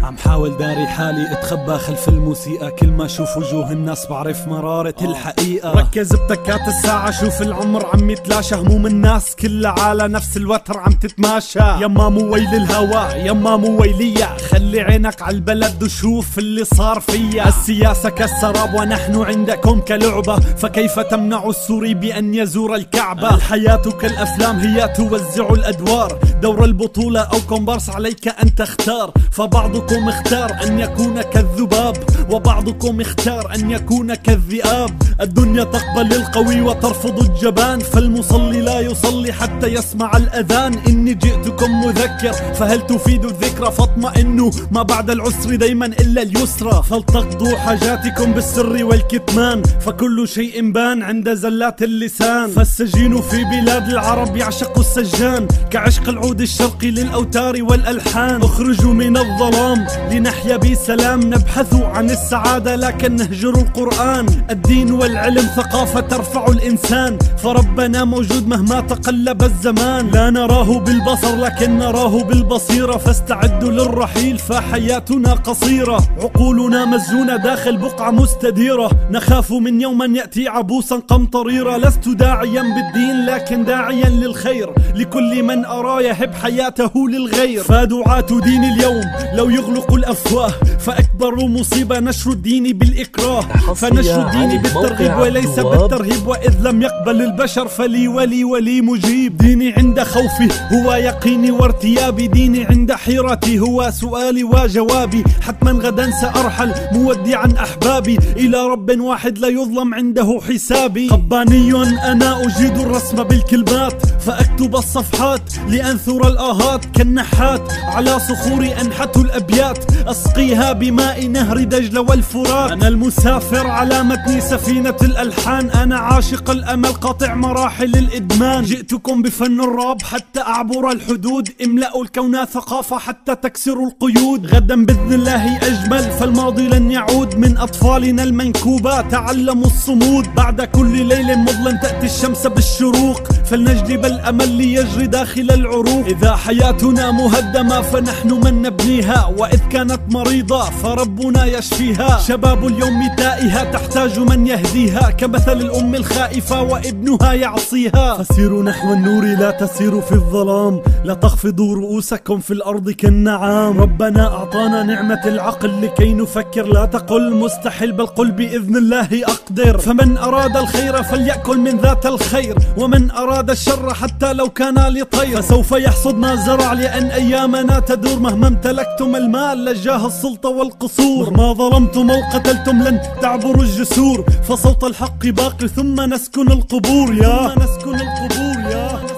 عم حاول داري حالي اتخبى خلف الموسيقى، كل ما اشوف وجوه الناس بعرف مرارة الحقيقة. ركز بتكات الساعة، شوف العمر عم يتلاشى، هموم الناس كلها على نفس الوتر عم تتماشى. يما مو ويل الهوى يما مو ويلية، خلي عينك عالبلد وشوف اللي صار فيا. السياسة كالسراب ونحن عندكم كلعبة، فكيف تمنع السوري بأن يزور الكعبة؟ الحياة كالأفلام هي توزع الأدوار، دور البطولة أو كومبارس عليك أن تختار. فبعضكم اختار أن يكون كالذباب، وبعضكم اختار أن يكون كالذئاب. الدنيا تقبل القوي وترفض الجبان، فالمصلي لا يصلي حتى يسمع الأذان. إني جئتكم مذكر فهل تفيد الذكرى، فاطمئنوا ما بعد العسر دايما إلا اليسرى. فلتقضوا حاجاتكم بالسر والكتمان، فكل شيء بان عند زلات اللسان. فالسجين في بلاد العرب يعشق السجان، كعشق العود الشرقي للأوتار والألحان. اخرجوا من الظلام لنحيا بسلام، نبحث عن السعادة لكن نهجر القرآن. الدين والعلم ثقافة ترفع الإنسان، فربنا موجود مهما تقلب الزمان. لا نراه بالبصر لكن نراه بالبصيرة، فاستعدوا للرحيل فحياتنا قصيرة. عقولنا مسجونة داخل بقعة مستديرة، نخاف من يوم يأتي عبوسا قمطريرا. لست داعيا بالدين لكن داعيا للخير، لكل من أرى يهب حياته للغير. فدعاة دين اليوم لو يغلقوا الأفواه، فأكبر مصيبة نشر الدين بالإكراه. فنشر الدين بالترغيب وليس بالترهيب، وإذ لم يقبل البشر فلي ولي مجيب. ديني عند خوفي هو يقيني وارتيابي، ديني عند حيرتي هو سؤالي وجوابي. حتما غدا سأرحل مودعا أحبابي، إلى رب واحد لا يظلم عنده حسابي. قباني أنا أجيد الرسم بالكلمات، فأكتب الصفحات لأنثر الآهات. كالنحات على صخور أنحت الأبيات، أسقيها بماء نهر دجلة والفرات. أنا المسافر على متن سفينة الألحان، أنا عاشق الأمل قاطع مراحل الإدمان. جئتكم بفن الراب حتى أعبر الحدود، املأوا الكون ثقافة حتى تكسروا القيود. غدا بإذن الله أجمل فالماضي لن يعود، من أطفالنا المنكوبة تعلموا الصمود. بعد كل ليل مظلم تأتي الشمس بالشروق، فلنجلب الأمل ليجري داخل العروق. إذا حياتنا مهدمة فنحن من نبنيها، وإذ كانت مريضة فربنا يشفيها. شباب اليوم تائهة تحتاج من يهديها، كمثل الأم الخائفة وابنها يعصيها. فسيروا نحو النور لا تسيروا في الظلام، لا تخفضوا رؤوسكم في الأرض كالنعام. ربنا أعطانا نعمة العقل لكي نفكر، لا تقل مستحيل بل قل بإذن الله أقدر. فمن أراد الخير فليأكل من ذات الخير، ومن أراد الشر حتى لو كان لطير. فسوف يحصد ما زرع لأن أيامنا تدور، مهما امتلكتم المال لجاه السلطة والقصور. مهما ظلمتم أو قتلتم لن تعبروا الجسور، فصوت الحق باقي ثم نسكن القبور يا